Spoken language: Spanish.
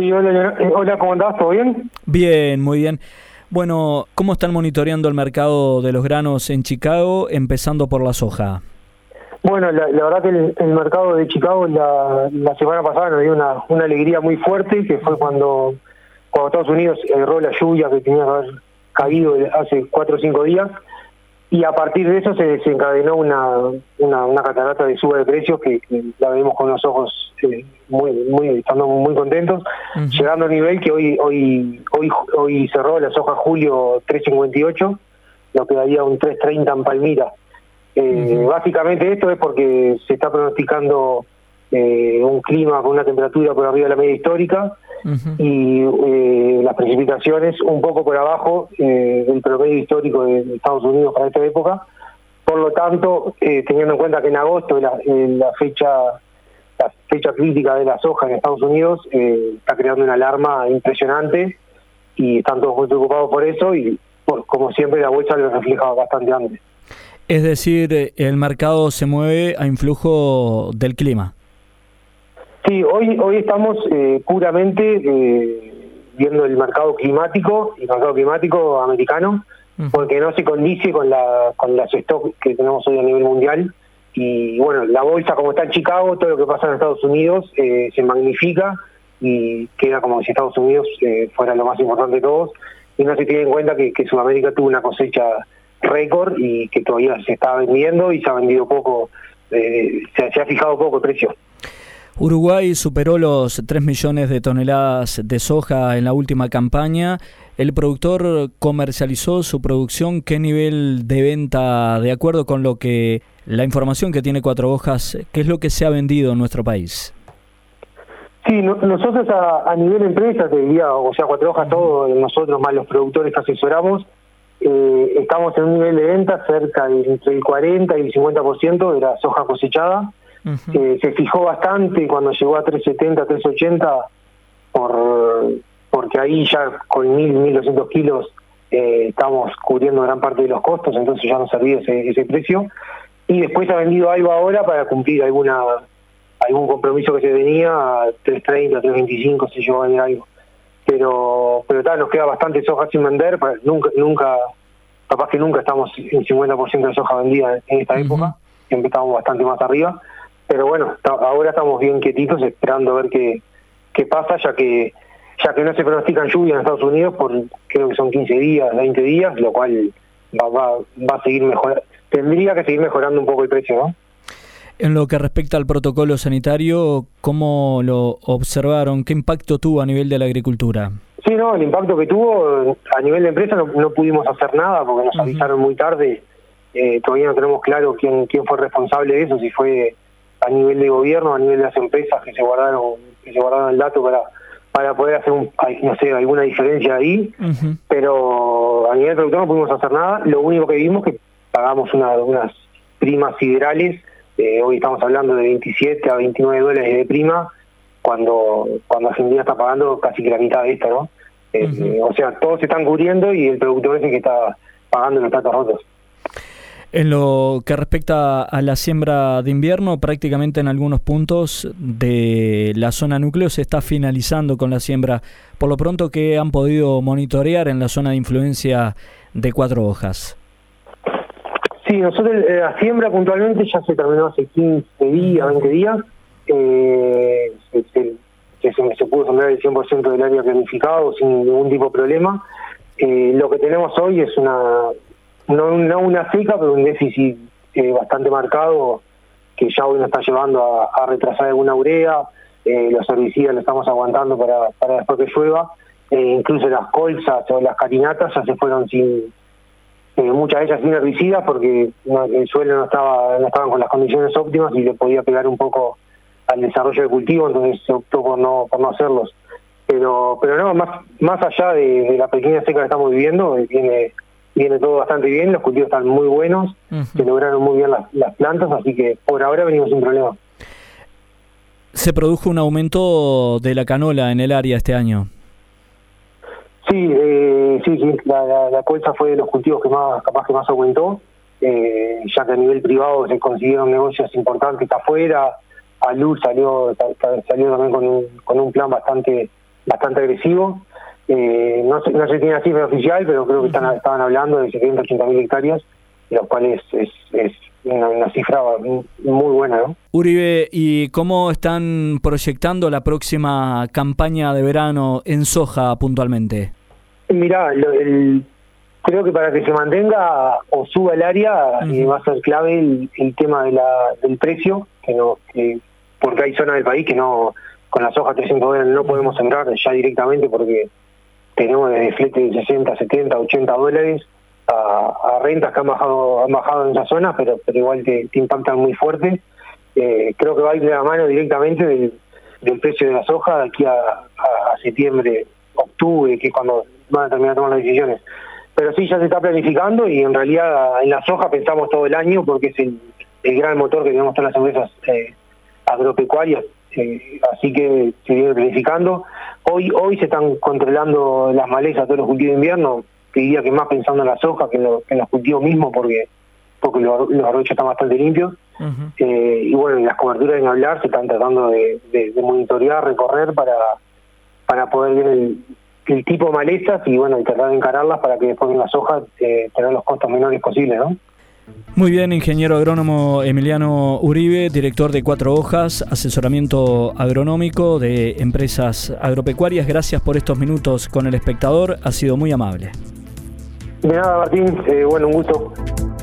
Sí, hola, ¿cómo andás? ¿Todo bien? Bien, muy bien. Bueno, ¿cómo están monitoreando el mercado de los granos en Chicago, empezando por la soja? Bueno, la verdad que el mercado de Chicago la semana pasada nos dio una alegría muy fuerte, que fue cuando Estados Unidos erró la lluvia que tenía que haber caído hace 4 o 5 días, y a partir de eso se desencadenó una catarata de suba de precios que la vemos con los ojos estando muy contentos, llegando a nivel que hoy cerró la soja julio 3.58, lo que daría un 3.30 en Palmira. Básicamente esto es porque se está pronosticando un clima con una temperatura por arriba de la media histórica y las precipitaciones un poco por abajo del promedio histórico de Estados Unidos para esta época. Por lo tanto, teniendo en cuenta que en agosto la fecha crítica de la soja en Estados Unidos, está creando una alarma impresionante y están todos muy preocupados por eso y, como siempre, la bolsa lo refleja bastante antes. Es decir, el mercado se mueve a influjo del clima. Sí, hoy estamos puramente viendo el mercado climático americano, porque no se condice con las stock que tenemos hoy a nivel mundial. Y bueno, la bolsa, como está en Chicago, todo lo que pasa en Estados Unidos se magnifica y queda como si Estados Unidos fuera lo más importante de todos, y no se tiene en cuenta que Sudamérica tuvo una cosecha récord y que todavía se está vendiendo y se ha vendido poco, se ha fijado poco el precio. Uruguay superó los 3 millones de toneladas de soja en la última campaña. ¿El productor comercializó su producción? ¿Qué nivel de venta, de acuerdo con la información que tiene Cuatro Hojas, qué es lo que se ha vendido en nuestro país? Sí, nosotros a nivel empresa, te diría, o sea, Cuatro Hojas, todos nosotros más los productores que asesoramos, estamos en un nivel de venta cerca de entre el 40 y el 50% de la soja cosechada. Se fijó bastante cuando llegó a 370, 380, porque ahí ya con 1.200 kilos estamos cubriendo gran parte de los costos, entonces ya no servía ese precio. Y después ha vendido algo ahora para cumplir algún compromiso que se tenía, a 330, 325 se llegó a vender algo. Pero nos queda bastante soja sin vender, capaz que nunca estamos en 50% de soja vendida en esta época, siempre estamos bastante más arriba. Pero bueno, ahora estamos bien quietitos esperando a ver qué pasa, ya que no se pronostican lluvias en Estados Unidos por, creo que son 15 días, 20 días, lo cual va a seguir mejorando, tendría que seguir mejorando un poco el precio, ¿no? En lo que respecta al protocolo sanitario, ¿cómo lo observaron? ¿Qué impacto tuvo a nivel de la agricultura? Sí, el impacto que tuvo a nivel de empresa no pudimos hacer nada porque nos avisaron muy tarde. Todavía no tenemos claro quién fue responsable de eso, si fue a nivel de gobierno, a nivel de las empresas que se guardaron el dato para poder hacer alguna diferencia ahí. Pero a nivel productor no pudimos hacer nada. Lo único que vimos es que pagamos unas primas siderales. Hoy estamos hablando de 27 a 29 dólares de prima, cuando Argentina está pagando casi que la mitad de esto, ¿no? O sea, todos se están cubriendo y el productor es el que está pagando los platos rotos. En lo que respecta a la siembra de invierno, prácticamente en algunos puntos de la zona núcleo se está finalizando con la siembra. Por lo pronto, ¿qué han podido monitorear en la zona de influencia de Cuatro Hojas? Sí, nosotros la siembra puntualmente ya se terminó hace 15 días, 20 días. Se pudo sembrar el 100% del área planificado sin ningún tipo de problema. Lo que tenemos hoy es no una seca, pero un déficit bastante marcado, que ya hoy nos está llevando a retrasar alguna urea. Los herbicidas los estamos aguantando para después que llueva. Incluso las colzas o las carinatas ya se fueron muchas de ellas sin herbicidas porque el suelo no estaban con las condiciones óptimas y le podía pegar un poco al desarrollo del cultivo, entonces se optó por no hacerlos. Pero no, más allá de la pequeña seca que estamos viviendo, viene todo bastante bien, los cultivos están muy buenos, se lograron muy bien las plantas, así que por ahora venimos sin problema. ¿Se produjo un aumento de la canola en el área este año? Sí, la colza fue de los cultivos que más aumentó, ya que a nivel privado se consiguieron negocios importantes afuera. Alur salió también con un plan bastante bastante agresivo. No se tiene la cifra oficial, pero creo que estaban hablando de 780.000 hectáreas, lo cual es una cifra muy buena, ¿no? Uribe, ¿y cómo están proyectando la próxima campaña de verano en soja puntualmente? Mirá, creo que para que se mantenga o suba el área va a ser clave el tema del precio, porque hay zonas del país que no, con la soja $300 no podemos sembrar ya directamente porque tenemos desde flete de $60, $70, $80 a rentas que han bajado en esa zona, pero igual te impactan muy fuerte. Creo que va a ir de la mano directamente del precio de la soja de aquí a septiembre, octubre, que es cuando van a terminar de tomar las decisiones. Pero sí, ya se está planificando y en realidad en la soja pensamos todo el año porque es el gran motor que tenemos todas las empresas agropecuarias, así que se viene planificando. Hoy se están controlando las malezas, todos los cultivos de invierno, te diría que más pensando en la soja que en los cultivos mismos porque los arrochos están bastante limpios. Y bueno, en las coberturas en hablar se están tratando de monitorear, recorrer para poder ver el tipo de malezas y bueno, y tratar de encararlas para que después en la soja tener los costos menores posibles, ¿no? Muy bien, ingeniero agrónomo Emiliano Uribe, director de Cuatro Hojas, asesoramiento agronómico de empresas agropecuarias. Gracias por estos minutos con El Espectador, ha sido muy amable. De nada, Martín, bueno, un gusto.